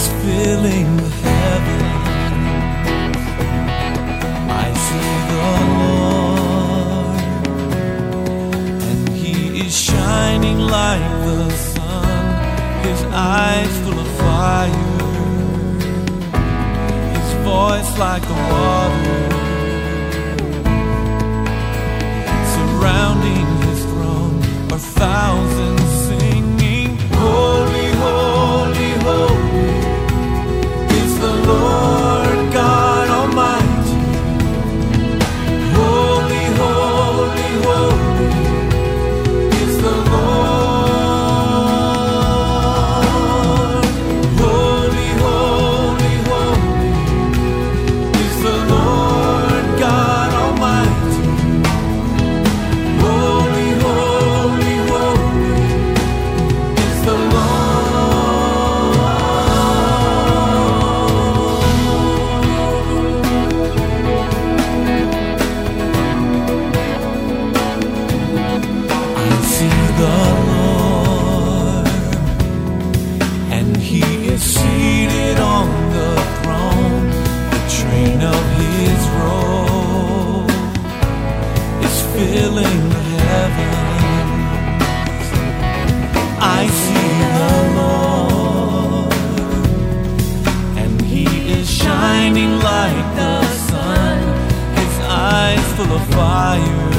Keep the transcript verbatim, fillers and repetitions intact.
is filling the heaven. I see the Lord, and He is shining like the sun. His eyes full of fire, His voice like the water. Surrounding His throne are thousands singing, holy, holy, holy is the Lord God Almighty. Holy, holy, holy is the Lord. Holy, holy, holy is the Lord God Almighty. Holy, holy, holy is the Lord. I see the Lord, and He is seated on the throne. The train of His robe is filling the heavens. I see the Lord, and He is shining like the sun. His eyes full of fire,